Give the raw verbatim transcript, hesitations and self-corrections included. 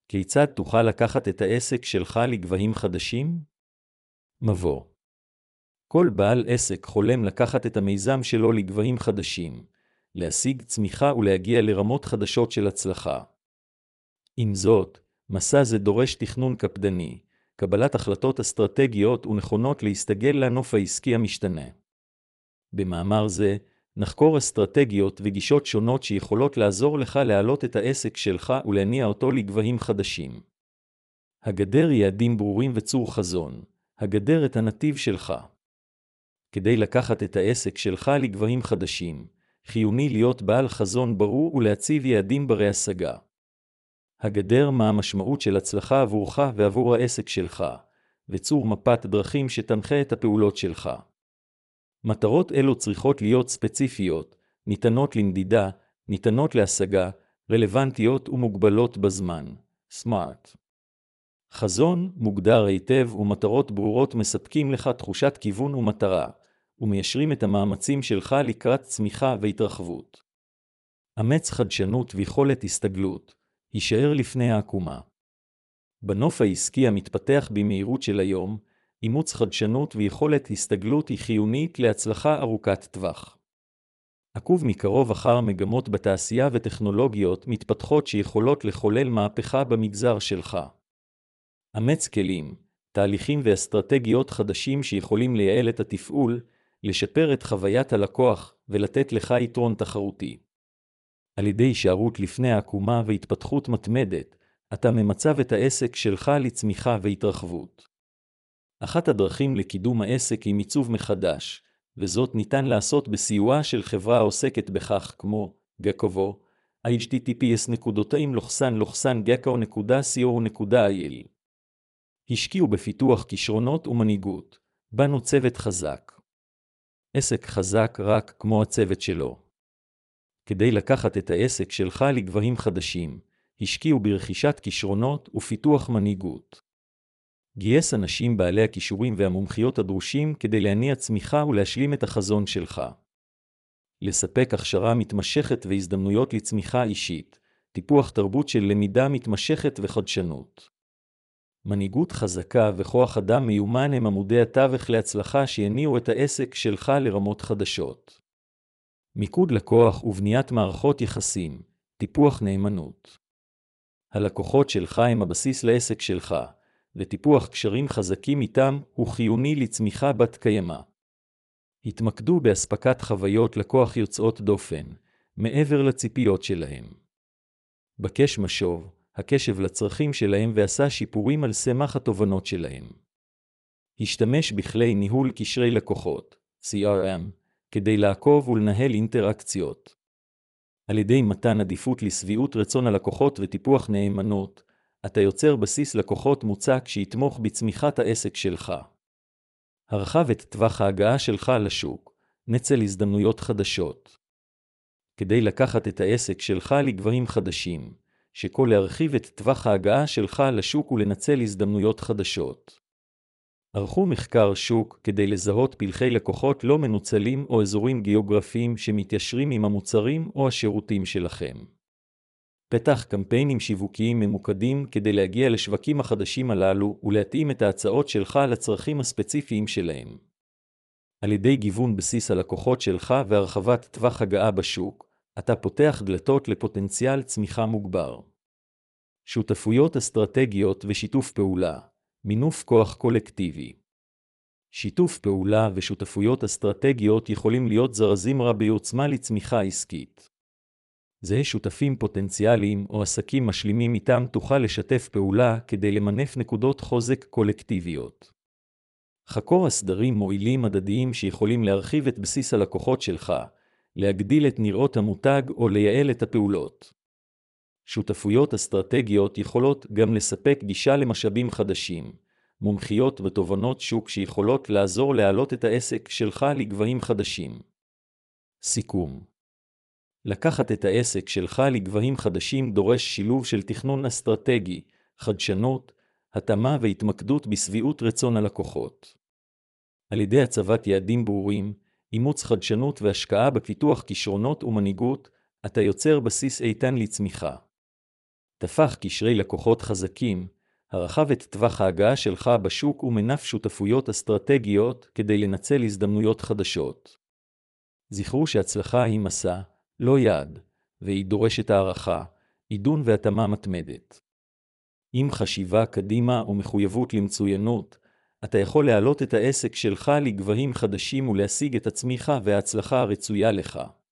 כיצד תוכל לקחת את העסק שלך לגבהים חדשים? מבוא. כל בעל עסק חולם לקחת את המיזם שלו לגבהים חדשים, להשיג צמיחה ולהגיע לרמות חדשות של הצלחה. עם זאת, מסע זה דורש תכנון קפדני, קבלת החלטות אסטרטגיות ונכונות להסתגל לנוף העסקי המשתנה. במאמר זה, נחקור אסטרטגיות וגישות שונות שיכולות לעזור לך להעלות את העסק שלך ולהניע אותו לגבהים חדשים. הגדר יעדים ברורים וצור חזון, הגדר את הנתיב שלך. כדי לקחת את העסק שלך לגבהים חדשים, חיוני להיות בעל חזון ברור ולהציב יעדים ברי השגה. הגדר מה המשמעות של הצלחה עבורך ועבור העסק שלך, וצור מפת דרכים שתנחה את הפעולות שלך. מטרות אלו צריכות להיות ספציפיות, ניתנות למדידה, ניתנות להשגה, רלוונטיות ומוגבלות בזמן. סמארט. חזון מוגדר היטב ומטרות ברורות מספקים לך תחושת כיוון ומטרה, ומיישרים את המאמצים שלך לקראת צמיחה והתרחבות. אמץ חדשנות ויכולת הסתגלות, יישאר לפני העקומה. בנוף העסקי המתפתח במהירות של היום, אימוץ חדשנות ויכולת הסתגלות היא חיונית להצלחה ארוכת טווח. עקוב מקרוב אחר מגמות בתעשייה וטכנולוגיות מתפתחות שיכולות לחולל מהפכה במגזר שלך. אמץ כלים, תהליכים ואסטרטגיות חדשים שיכולים לייעל את התפעול, לשפר את חוויית הלקוח ולתת לך יתרון תחרותי. על ידי הישארות לפני העקומה והתפתחות מתמדת, אתה ממצב את העסק שלך לצמיחה והתרחבות. אחת הדרכים לקידום העסק היא מיצוב מחדש, וזאת ניתן לעשות בסיועה של חברה העוסקת בכך כמו גקובו, אייץ' טי טי פי אס גקו נקודה סי או נקודה איי אל. השקיעו בפיתוח כישרונות ומנהיגות, בנו צוות חזק. עסק חזק רק כמו הצוות שלו. כדי לקחת את העסק שלך לגבהים חדשים, השקיעו ברכישת כישרונות ופיתוח מנהיגות. גייס אנשים בעלי הכישורים והמומחיות הדרושים כדי להניע צמיחה ולהשלים את החזון שלך. לספק הכשרה מתמשכת והזדמנויות לצמיחה אישית, טיפוח תרבות של למידה מתמשכת וחדשנות. מנהיגות חזקה וכוח אדם מיומן הם עמודי התווך להצלחה שיניעו את העסק שלך לרמות חדשות. מיקוד לקוח ובניית מערכות יחסים, טיפוח נאמנות. הלקוחות שלך הם הבסיס לעסק שלך, וטיפוח קשרים חזקים איתם הוא חיוני לצמיחה בת קיימא. התמקדו בהספקת חוויות לקוח יוצאות דופן, מעבר לציפיות שלהם. בקש משוב, הקשב לצרכים שלהם ועשה שיפורים על סמך התובנות שלהם. השתמש בכלי ניהול קשרי לקוחות, סי אר אם, כדי לעקוב ולנהל אינטראקציות. על ידי מתן עדיפות לשביעות רצון הלקוחות וטיפוח נאמנות, אתה יוצר בסיס לקוחות מוצק שיתמוך בצמיחת העסק שלך. הרחב את טווח ההגעה שלך לשוק, נצל הזדמנויות חדשות. כדי לקחת את העסק שלך לגבהים חדשים, שכל להרחיב את טווח ההגעה שלך לשוק ולנצל הזדמנויות חדשות. ערכו מחקר שוק כדי לזהות פלחי לקוחות לא מנוצלים או אזורים גיאוגרפיים שמתיישרים עם המוצרים או השירותים שלכם. פתח קמפיינים שיווקיים ממוקדים כדי להגיע לשווקים החדשים הללו ולהתאים את ההצעות שלך לצרכים הספציפיים שלהם. על ידי גיוון בסיס הלקוחות שלך והרחבת טווח הגעה בשוק, אתה פותח דלתות לפוטנציאל צמיחה מוגבר. שותפויות אסטרטגיות ושיתוף פעולה, מינוף כוח קולקטיבי. שיתוף פעולה ושותפויות אסטרטגיות יכולים להיות זרזים רבי עוצמה לצמיחה עסקית. זה שותפים פוטנציאליים או עסקים משלימים איתם תוכל לשתף פעולה כדי למנף נקודות חוזק קולקטיביות. חקור הסדרים מועילים הדדיים שיכולים להרחיב את בסיס הלקוחות שלך, להגדיל את נראות המותג או לייעל את הפעולות. שותפויות אסטרטגיות יכולות גם לספק גישה למשאבים חדשים, מומחיות ותובנות שוק שיכולות לעזור להעלות את העסק שלך לגבהים חדשים. סיכום. לקחת את העסק שלך לגבהים חדשים דורש שילוב של תכנון אסטרטגי, חדשנות, התאמה והתמקדות בסביעות רצון הלקוחות. על ידי הצבת יעדים ברורים, אימוץ חדשנות והשקעה בפיתוח כישרונות ומנהיגות, אתה יוצר בסיס איתן לצמיחה. תפח קשרי לקוחות חזקים, הרחב את טווח ההגעה שלך בשוק ומנף שותפויות אסטרטגיות כדי לנצל הזדמנויות חדשות. זכרו שהצלחה היא מסע, לא יעד, והיא דורשת הערכה, עידון והתאמה מתמדת. עם חשיבה קדימה ומחויבות למצוינות, אתה יכול להעלות את העסק שלך לגבהים חדשים ולהשיג את הצמיחה וההצלחה הרצויה לך.